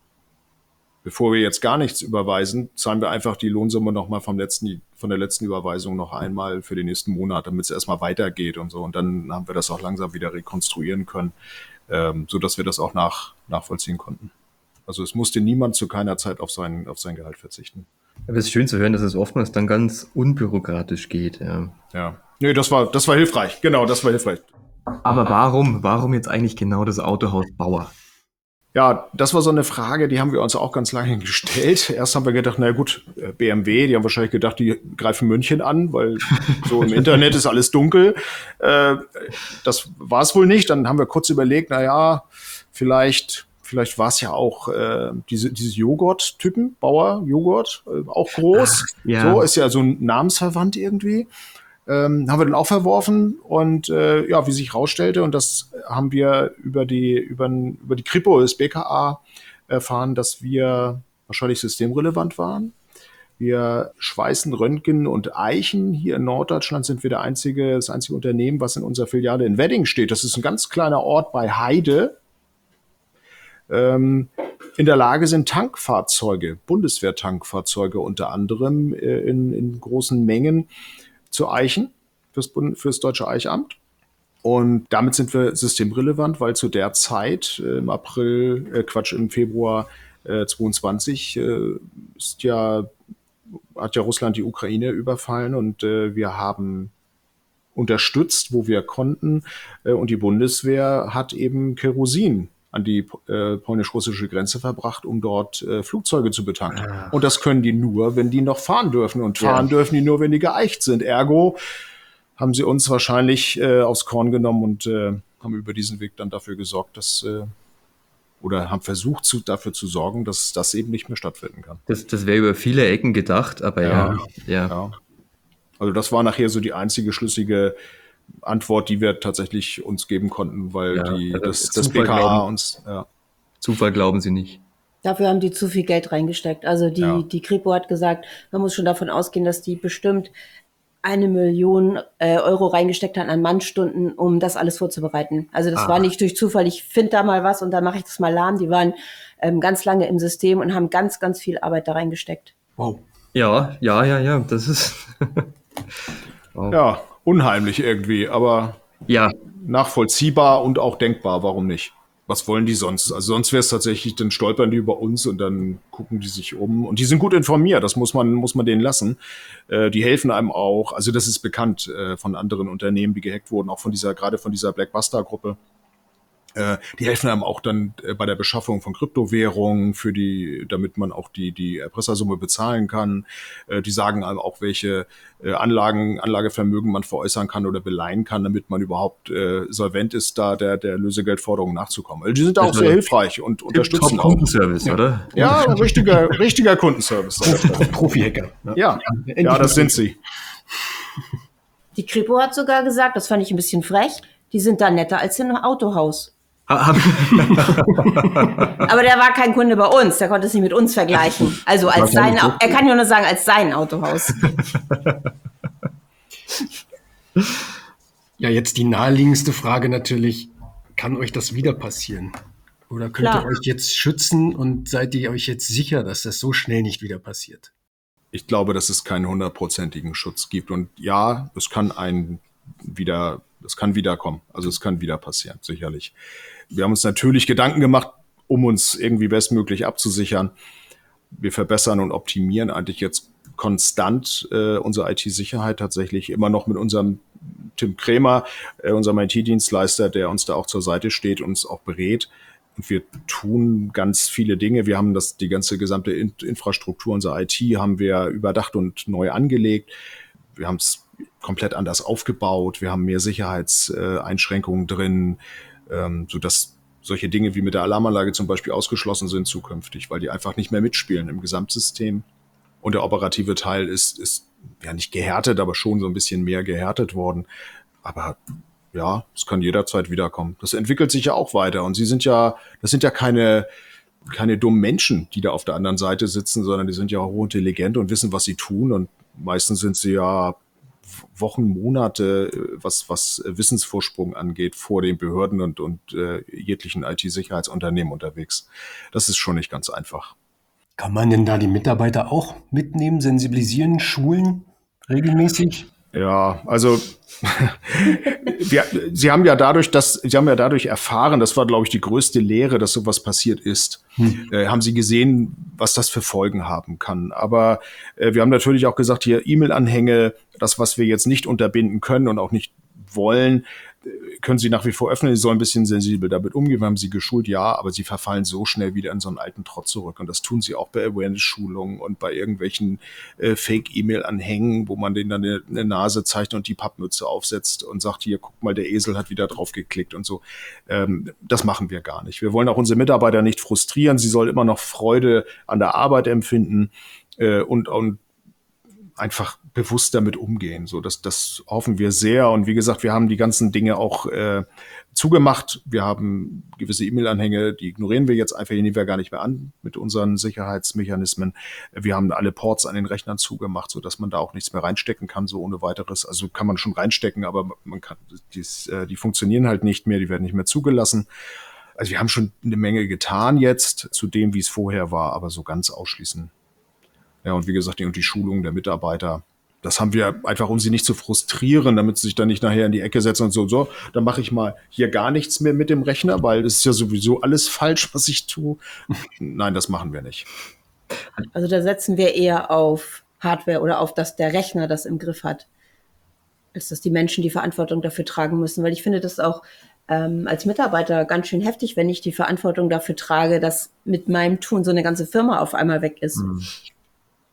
Bevor wir jetzt gar nichts überweisen, zahlen wir einfach die Lohnsumme nochmal von der letzten Überweisung noch einmal für den nächsten Monat, damit es erstmal weitergeht und so. Und dann haben wir das auch langsam wieder rekonstruieren können, so dass wir das auch nachvollziehen konnten. Also es musste niemand zu keiner Zeit auf sein Gehalt verzichten. Aber es ist schön zu hören, dass es oftmals dann ganz unbürokratisch geht. Ja. Nee, das war hilfreich. Genau, das war hilfreich. Aber warum jetzt eigentlich genau das Autohaus Bauer? Ja, das war so eine Frage, die haben wir uns auch ganz lange gestellt. Erst haben wir gedacht, na gut, BMW, die haben wahrscheinlich gedacht, die greifen München an, weil so im Internet ist alles dunkel. Das war es wohl nicht. Dann haben wir kurz überlegt, na ja, vielleicht war es ja auch diese Joghurt-Typen, Bauer Joghurt, auch groß. Ja. So, ist ja so ein Namensverwandt irgendwie. Haben wir dann auch verworfen und wie sich rausstellte, und das haben wir über die Kripo des BKA erfahren, dass wir wahrscheinlich systemrelevant waren. Wir schweißen Röntgen und Eichen. Hier in Norddeutschland sind wir das einzige Unternehmen, was in unserer Filiale in Wedding steht. Das ist ein ganz kleiner Ort bei Heide. In der Lage sind Tankfahrzeuge, Bundeswehr-Tankfahrzeuge unter anderem in großen Mengen zu eichen fürs Deutsche Eichamt. Und damit sind wir systemrelevant, weil zu der Zeit im Februar 22 hat ja Russland die Ukraine überfallen und wir haben unterstützt, wo wir konnten. Und die Bundeswehr hat eben Kerosin an die polnisch-russische Grenze verbracht, um dort Flugzeuge zu betanken. Ja. Und das können die nur, wenn die noch fahren dürfen. Und fahren dürfen die nur, wenn die geeicht sind. Ergo haben sie uns wahrscheinlich aufs Korn genommen und haben über diesen Weg dann dafür gesorgt, dass oder haben versucht, dafür zu sorgen, dass das eben nicht mehr stattfinden kann. Das wäre über viele Ecken gedacht, aber ja. Also das war nachher so die einzige schlüssige Antwort, die wir tatsächlich uns geben konnten, weil das BKA uns... Ja. Zufall glauben Sie nicht. Dafür haben die zu viel Geld reingesteckt. Also die Kripo hat gesagt, man muss schon davon ausgehen, dass die bestimmt 1 Million Euro reingesteckt haben an Mannstunden, um das alles vorzubereiten. Also das war nicht durch Zufall, ich finde da mal was und dann mache ich das mal lahm. Die waren ganz lange im System und haben ganz, ganz viel Arbeit da reingesteckt. Wow. Ja, das ist... wow. Ja, unheimlich irgendwie, aber nachvollziehbar und auch denkbar, warum nicht? Was wollen die sonst? Also sonst wäre es tatsächlich, dann stolpern die über uns und dann gucken die sich um. Und die sind gut informiert, das muss man denen lassen. Die helfen einem auch. Also das ist bekannt von anderen Unternehmen, die gehackt wurden, auch gerade von dieser Blackbuster-Gruppe. Die helfen einem auch dann bei der Beschaffung von Kryptowährungen damit man auch die Erpressersumme bezahlen kann. Die sagen einem auch, welche Anlagevermögen man veräußern kann oder beleihen kann, damit man überhaupt solvent ist, da der Lösegeldforderung nachzukommen. Also die sind da auch sehr hilfreich und unterstützen auch. Kundenservice, oder? Ja, richtiger Kundenservice. Profi-Hacker. Ja, das sind sie. Die Kripo hat sogar gesagt, das fand ich ein bisschen frech, die sind da netter als in einem Autohaus. Aber der war kein Kunde bei uns, der konnte es nicht mit uns vergleichen. Also er kann ja nur sagen, als sein Autohaus. Ja, jetzt die naheliegendste Frage natürlich, kann euch das wieder passieren? Oder könnt ihr euch jetzt schützen und seid ihr euch jetzt sicher, dass das so schnell nicht wieder passiert? Ich glaube, dass es keinen 100%igen Schutz gibt. Und ja, es kann wiederkommen. Also es kann wieder passieren, sicherlich. Wir haben uns natürlich Gedanken gemacht, um uns irgendwie bestmöglich abzusichern. Wir verbessern und optimieren eigentlich jetzt konstant unsere IT-Sicherheit tatsächlich immer noch mit unserem Tim Krämer, unserem IT-Dienstleister, der uns da auch zur Seite steht und uns auch berät. Und wir tun ganz viele Dinge. Wir haben die gesamte Infrastruktur unserer IT haben wir überdacht und neu angelegt. Wir haben es komplett anders aufgebaut. Wir haben mehr Sicherheitseinschränkungen drin, sodass solche Dinge wie mit der Alarmanlage zum Beispiel ausgeschlossen sind zukünftig, weil die einfach nicht mehr mitspielen im Gesamtsystem. Und der operative Teil ist ja nicht gehärtet, aber schon so ein bisschen mehr gehärtet worden. Aber ja, es kann jederzeit wiederkommen. Das entwickelt sich ja auch weiter. Und das sind ja keine dummen Menschen, die da auf der anderen Seite sitzen, sondern die sind ja hochintelligent und wissen, was sie tun. Und meistens sind sie ja Wochen, Monate, was Wissensvorsprung angeht, vor den Behörden und jeglichen IT-Sicherheitsunternehmen unterwegs. Das ist schon nicht ganz einfach. Kann man denn da die Mitarbeiter auch mitnehmen, sensibilisieren, schulen regelmäßig? Ja, also Sie haben ja dadurch erfahren, das war, glaube ich, die größte Lehre, dass sowas passiert ist. Haben Sie gesehen, was das für Folgen haben kann. Aber wir haben natürlich auch gesagt, hier E-Mail-Anhänge, das, was wir jetzt nicht unterbinden können und auch nicht wollen, können Sie nach wie vor öffnen. Sie sollen ein bisschen sensibel damit umgehen. Wir haben Sie geschult, ja, aber Sie verfallen so schnell wieder in so einen alten Trott zurück. Und das tun Sie auch bei Awareness-Schulungen und bei irgendwelchen Fake-E-Mail-Anhängen, wo man denen dann eine Nase zeigt und die Pappmütze aufsetzt und sagt, hier, guck mal, der Esel hat wieder drauf geklickt und so. Das machen wir gar nicht. Wir wollen auch unsere Mitarbeiter nicht frustrieren. Sie sollen immer noch Freude an der Arbeit empfinden und einfach bewusst damit umgehen. So, das hoffen wir sehr. Und wie gesagt, wir haben die ganzen Dinge auch zugemacht. Wir haben gewisse E-Mail-Anhänge, die ignorieren wir jetzt einfach, die nehmen wir gar nicht mehr an mit unseren Sicherheitsmechanismen. Wir haben alle Ports an den Rechnern zugemacht, sodass man da auch nichts mehr reinstecken kann, so ohne weiteres. Also kann man schon reinstecken, aber man kann die funktionieren halt nicht mehr, die werden nicht mehr zugelassen. Also wir haben schon eine Menge getan jetzt zu dem, wie es vorher war, aber so ganz ausschließen. Ja, und wie gesagt, die Schulung der Mitarbeiter, das haben wir einfach, um sie nicht zu frustrieren, damit sie sich dann nicht nachher in die Ecke setzen und so, dann mache ich mal hier gar nichts mehr mit dem Rechner, weil es ist ja sowieso alles falsch, was ich tue. Nein, das machen wir nicht. Also da setzen wir eher auf Hardware oder auf, dass der Rechner das im Griff hat, als dass die Menschen die Verantwortung dafür tragen müssen, weil ich finde das auch als Mitarbeiter ganz schön heftig, wenn ich die Verantwortung dafür trage, dass mit meinem Tun so eine ganze Firma auf einmal weg ist.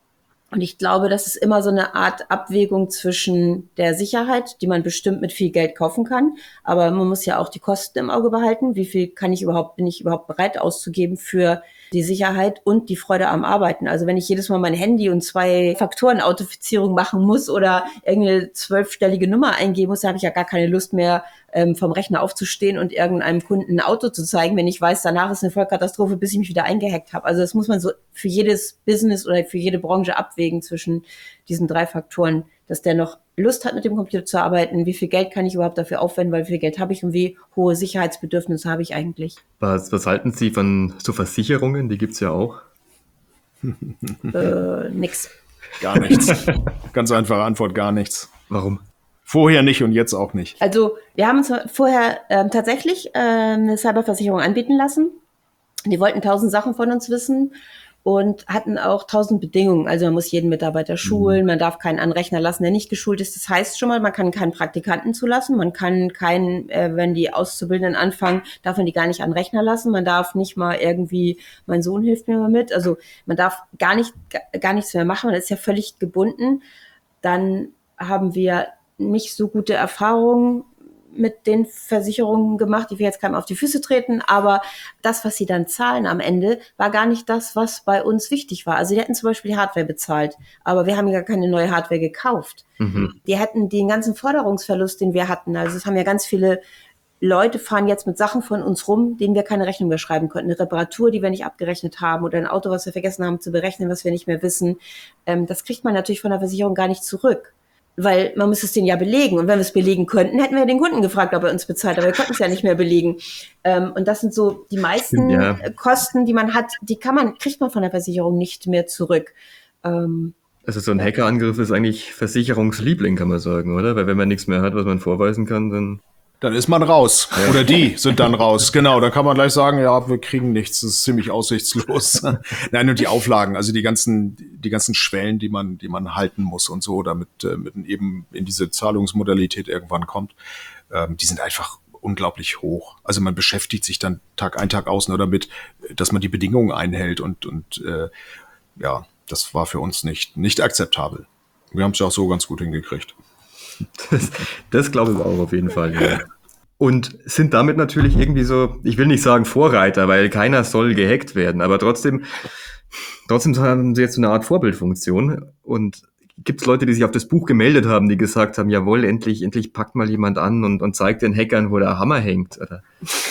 Und ich glaube, das ist immer so eine Art Abwägung zwischen der Sicherheit, die man bestimmt mit viel Geld kaufen kann. Aber man muss ja auch die Kosten im Auge behalten. Wie viel bin ich überhaupt bereit auszugeben für die Sicherheit und die Freude am Arbeiten? Also wenn ich jedes Mal mein Handy und 2-Faktoren-Authentifizierung machen muss oder irgendeine 12-stellige Nummer eingeben muss, da habe ich ja gar keine Lust mehr, vom Rechner aufzustehen und irgendeinem Kunden ein Auto zu zeigen, wenn ich weiß, danach ist eine Vollkatastrophe, bis ich mich wieder eingehackt habe. Also das muss man so für jedes Business oder für jede Branche abwägen zwischen diesen 3 Faktoren, dass der noch Lust hat, mit dem Computer zu arbeiten, wie viel Geld kann ich überhaupt dafür aufwenden, weil wie viel Geld habe ich und wie hohe Sicherheitsbedürfnisse habe ich eigentlich. Was halten Sie von so Versicherungen? Die gibt's ja auch. Nix. Gar nichts. Ganz einfache Antwort, gar nichts. Warum? Vorher nicht und jetzt auch nicht. Also wir haben uns vorher tatsächlich eine Cyberversicherung anbieten lassen. Die wollten 1000 Sachen von uns wissen und hatten auch 1000 Bedingungen. Also man muss jeden Mitarbeiter schulen, man darf keinen Anrechner lassen, der nicht geschult ist. Das heißt schon mal, man kann keinen Praktikanten zulassen, man kann keinen, wenn die Auszubildenden anfangen, darf man die gar nicht an Rechner lassen. Man darf nicht mal irgendwie, mein Sohn hilft mir mal mit. Also man darf gar nichts mehr machen, man ist ja völlig gebunden. Dann haben wir nicht so gute Erfahrungen mit den Versicherungen gemacht. Ich will jetzt keinem auf die Füße treten, aber das, was sie dann zahlen am Ende, war gar nicht das, was bei uns wichtig war. Also die hätten zum Beispiel die Hardware bezahlt, aber wir haben ja keine neue Hardware gekauft. Die hätten den ganzen Forderungsverlust, den wir hatten. Also es haben ja ganz viele Leute fahren jetzt mit Sachen von uns rum, denen wir keine Rechnung mehr schreiben konnten. Eine Reparatur, die wir nicht abgerechnet haben oder ein Auto, was wir vergessen haben zu berechnen, was wir nicht mehr wissen. Das kriegt man natürlich von der Versicherung gar nicht zurück. Weil man muss es denen ja belegen. Und wenn wir es belegen könnten, hätten wir den Kunden gefragt, ob er uns bezahlt. Aber wir konnten es ja nicht mehr belegen. Und das sind so die meisten Kosten, die man hat, kriegt man von der Versicherung nicht mehr zurück. Also so ein Hackerangriff ist eigentlich Versicherungsliebling, kann man sagen, oder? Weil wenn man nichts mehr hat, was man vorweisen kann, dann ist man raus. Ja. Oder die sind dann raus. Genau, da kann man gleich sagen, ja, wir kriegen nichts. Das ist ziemlich aussichtslos. Nein, und die Auflagen, also die ganzen Schwellen, die man halten muss und so, damit eben in diese Zahlungsmodalität irgendwann kommt, die sind einfach unglaublich hoch. Also man beschäftigt sich dann Tag ein, Tag aus nur damit, dass man die Bedingungen einhält und ja, das war für uns nicht akzeptabel. Wir haben es ja auch so ganz gut hingekriegt. Das glaube ich auch auf jeden Fall. Ja. Und sind damit natürlich irgendwie so, ich will nicht sagen Vorreiter, weil keiner soll gehackt werden, aber trotzdem haben sie jetzt so eine Art Vorbildfunktion. Und gibt es Leute, die sich auf das Buch gemeldet haben, die gesagt haben, jawohl, endlich packt mal jemand an und zeigt den Hackern, wo der Hammer hängt, oder?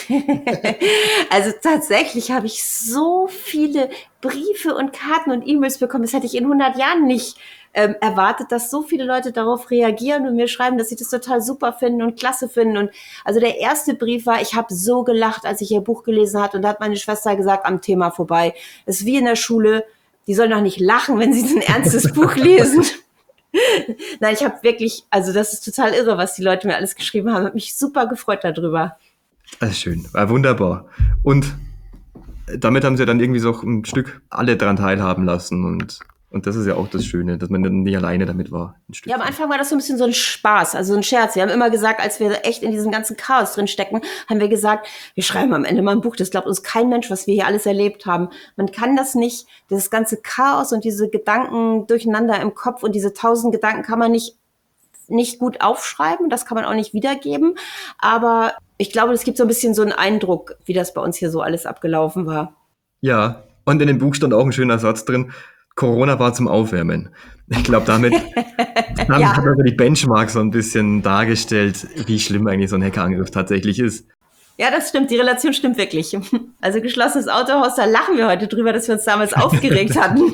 Also tatsächlich habe ich so viele Briefe und Karten und E-Mails bekommen, das hätte ich in 100 Jahren nicht erwartet, dass so viele Leute darauf reagieren und mir schreiben, dass sie das total super finden und klasse finden. Und also der erste Brief war, ich habe so gelacht, als ich ihr Buch gelesen habe, und da hat meine Schwester gesagt, am Thema vorbei. Es ist wie in der Schule, die sollen doch nicht lachen, wenn sie ein ernstes Buch lesen. Nein, ich habe wirklich, also das ist total irre, was die Leute mir alles geschrieben haben. Hat mich super gefreut darüber. Das ist schön, war wunderbar. Und damit haben sie dann irgendwie so ein Stück alle dran teilhaben lassen und das ist ja auch das Schöne, dass man dann nicht alleine damit war. Ja, am Anfang war das so ein bisschen so ein Spaß, also ein Scherz. Wir haben immer gesagt, als wir echt in diesem ganzen Chaos drin stecken, haben wir gesagt, wir schreiben am Ende mal ein Buch. Das glaubt uns kein Mensch, was wir hier alles erlebt haben. Man kann das nicht, dieses ganze Chaos und diese Gedanken durcheinander im Kopf und diese 1000 Gedanken kann man nicht gut aufschreiben. Das kann man auch nicht wiedergeben. Aber ich glaube, es gibt so ein bisschen so einen Eindruck, wie das bei uns hier so alles abgelaufen war. Ja, und in dem Buch stand auch ein schöner Satz drin, Corona war zum Aufwärmen. Ich glaube, damit hat also die Benchmark so ein bisschen dargestellt, wie schlimm eigentlich so ein Hackerangriff tatsächlich ist. Ja, das stimmt. Die Relation stimmt wirklich. Also geschlossenes Autohaus, da lachen wir heute drüber, dass wir uns damals aufgeregt hatten.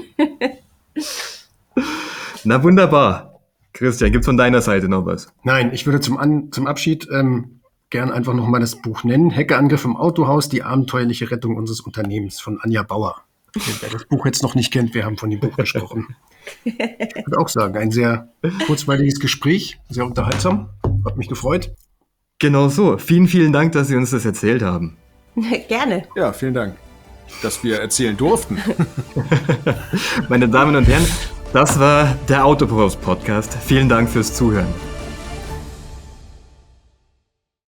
Na wunderbar. Christian, gibt's von deiner Seite noch was? Nein, ich würde zum Abschied gern einfach nochmal das Buch nennen. Hackerangriff im Autohaus, die abenteuerliche Rettung unseres Unternehmens von Anja Bauer. Wer das Buch jetzt noch nicht kennt, wir haben von dem Buch gesprochen. Ich würde auch sagen, ein sehr kurzweiliges Gespräch, sehr unterhaltsam, hat mich gefreut. Genau so. Vielen, vielen Dank, dass Sie uns das erzählt haben. Gerne. Ja, vielen Dank, dass wir erzählen durften. Meine Damen und Herren, das war der Autopros Podcast. Vielen Dank fürs Zuhören.